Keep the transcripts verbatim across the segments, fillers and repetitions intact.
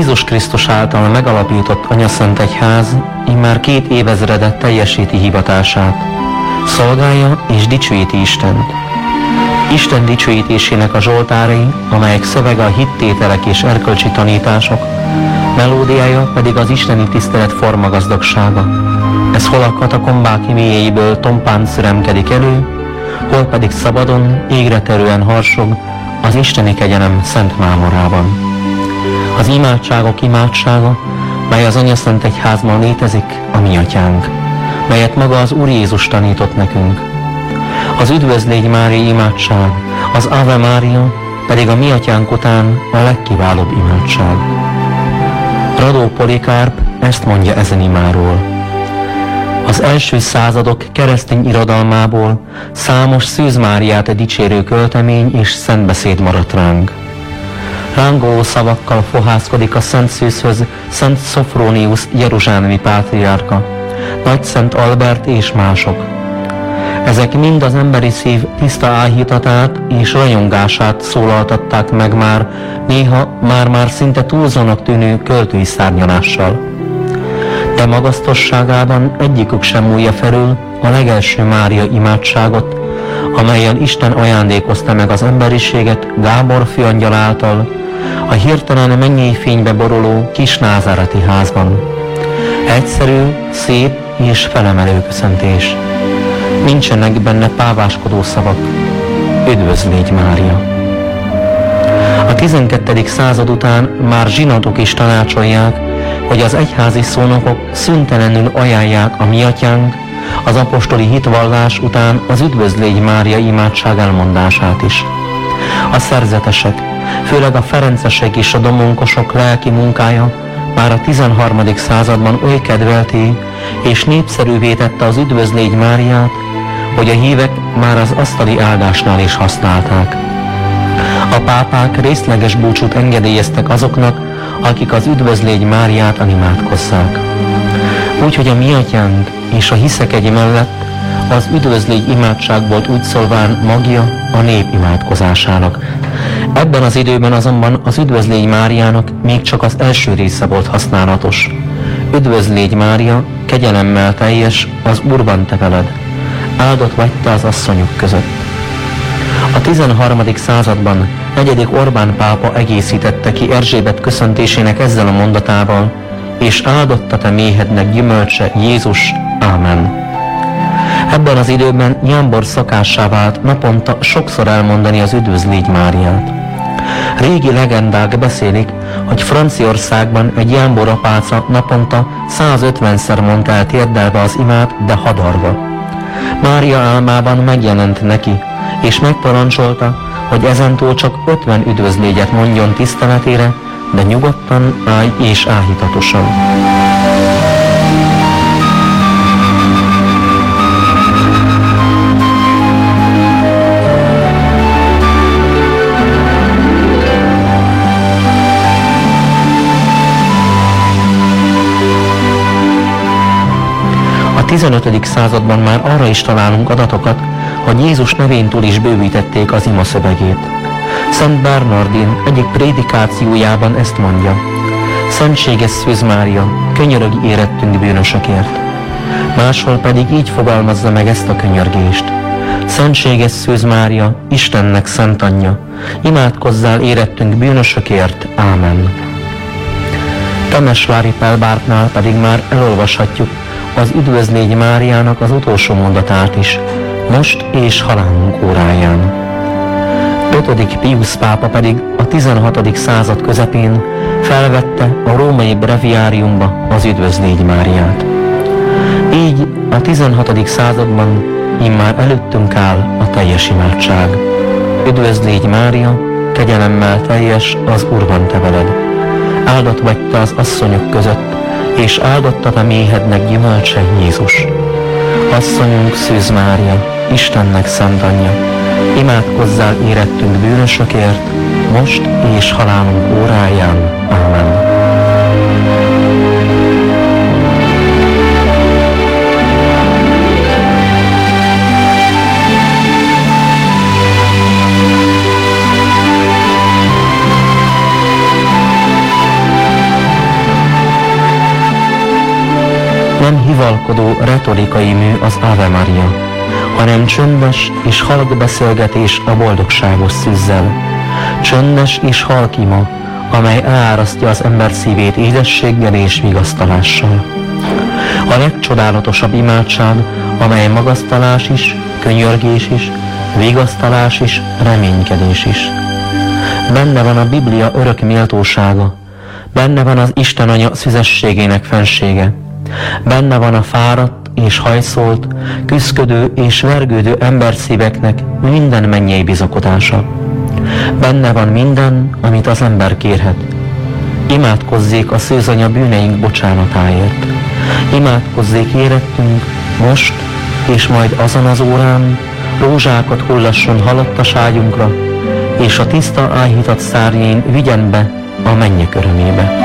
Jézus Krisztus által megalapított Anyaszent Egyház immár két évezredet teljesíti hivatását. Szolgálja és dicsőíti Istent. Isten dicsőítésének a zsoltárai, amelyek szövege a hittételek és erkölcsi tanítások, melódiája pedig az isteni tisztelet formagazdagsága. Ez hol a katakombák mélyéből tompán szüremkedik elő, hol pedig szabadon, égre terően harsog az isteni kegyelem szent mámorában. Az imádságok imádsága, mely az Anyaszent Egyházban létezik, a mi atyánk, melyet maga az Úr Jézus tanított nekünk. Az Üdvözlégy Mária imádság, az Ave Mária pedig a mi atyánk után a legkiválóbb imádság. Radó Polikárp ezt mondja ezen imáról. Az első századok keresztény irodalmából számos Szűz Máriát dicsérő költemény és szentbeszéd maradt ránk. Rángoló szavakkal fohászkodik a Szent Szűzhöz Szent Szofrónius jeruzsálemi pátriárka, Nagy Szent Albert és mások. Ezek mind az emberi szív tiszta áhítatát és rajongását szólaltatták meg már, néha már-már szinte túlzónak tűnő költői szárnyalással. De magasztosságában egyikük sem múlja felül a legelső Mária imádságot, amellyel Isten ajándékozta meg az emberiséget Gábor főangyal által, a hirtelen mennyei fénybe boruló kis názáreti házban. Egyszerű, szép és felemelő köszöntés. Nincsenek benne páváskodó szavak. Üdvözlégy Mária! A tizenkettedik század után már zsinatok is tanácsolják, hogy az egyházi szónokok szüntelenül ajánlják a mi atyánk, az apostoli hitvallás után az Üdvözlégy Mária imádság elmondását is. A szerzetesek, főleg a ferencesek és a domonkosok lelki munkája már a tizenharmadik században oly kedvelté és népszerűvé tette az Üdvözlégy Máriát, hogy a hívek már az asztali áldásnál is használták. A pápák részleges búcsút engedélyeztek azoknak, akik az Üdvözlégy Máriát imádkozzák. Úgyhogy a mi atyánk és a hiszekegy mellett az Üdvözlégy imádság volt úgy szólván magja a nép imádkozásának. Ebben az időben azonban az Üdvözlégy Máriának még csak az első része volt használatos. Üdvözlégy Mária, kegyelemmel teljes, az Úrban te veled, áldott vagy te az asszonyok között. A tizenharmadik században negyedik Orbán pápa egészítette ki Erzsébet köszöntésének ezzel a mondatával, és áldotta te méhednek gyümölcse, Jézus, ámen. Ebben az időben Jámbor szokássá vált naponta sokszor elmondani az Üdvözlégy Máriát. Régi legendák beszélik, hogy Franciaországban egy Jámbor apáca naponta százötvenszer mondta el térdelve az imát, de hadarva. Mária álmában megjelent neki, és megparancsolta, hogy ezentúl csak ötven üdvözlégyet mondjon tiszteletére, de nyugodtan, állj és áhítatosan. A tizenötödik században már arra is találunk adatokat, hogy Jézus nevén túl is bővítették az ima szövegét. Szent Bernardin egyik prédikációjában ezt mondja: Szentséges Szűz Mária, könyörögj érettünk bűnösökért. Máshol pedig így fogalmazza meg ezt a könyörgést: Szentséges Szűz Mária, Istennek szent anyja, imádkozzál érettünk bűnösökért. Ámen. Temesvári Pelbártnál pedig már elolvashatjuk az Üdvözlégy Máriának az utolsó mondatát is, most és halálunk óráján. ötödik Piusz pápa pedig a tizenhatodik század közepén felvette a római breviáriumba az Üdvözlégy Máriát. Így a tizenhatodik században immár előttünk áll a teljes imádság. Üdvözlégy Mária, kegyelemmel teljes, az Úr van te veled. Áldott vagy te az asszonyok között, és áldott a te méhednek gyümölcse, Jézus. Asszonyunk Szűz Mária, Istennek szent anyja, imádkozzál érettünk bűnösökért, most és halálunk óráján. Ámen. Nem hivalkodó retorikai mű az Ave Maria, hanem csöndes és halk beszélgetés a boldogságos szűzzel. Csöndes és halk ima, amely elárasztja az ember szívét édességgel és vigasztalással. A legcsodálatosabb imádság, amely magasztalás is, könyörgés is, vigasztalás is, reménykedés is. Benne van a Biblia örök méltósága, benne van az Isten Anya szüzességének fensége, benne van a fáradt és hajszolt, küszködő és vergődő emberszíveknek minden mennyei bizakodása. Benne van minden, amit az ember kérhet. Imádkozzék a szőzanya bűneink bocsánatáért. Imádkozzék érettünk, most és majd azon az órán, rózsákat hullasson halottaságunkra, és a tiszta áhítat szárnyain vigyen be a mennyek örömébe.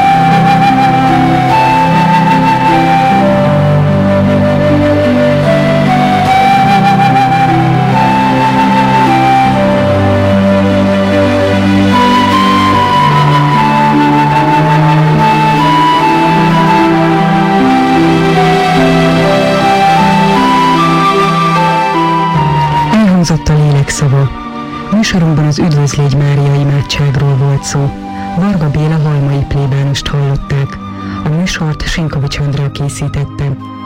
Elhangzott a lélek szava. Műsorunkban az Üdvözlégy Mária imádságról volt szó. Varga Béla halmai plébánost hallották. A műsort Sinkovics Andrea készítette.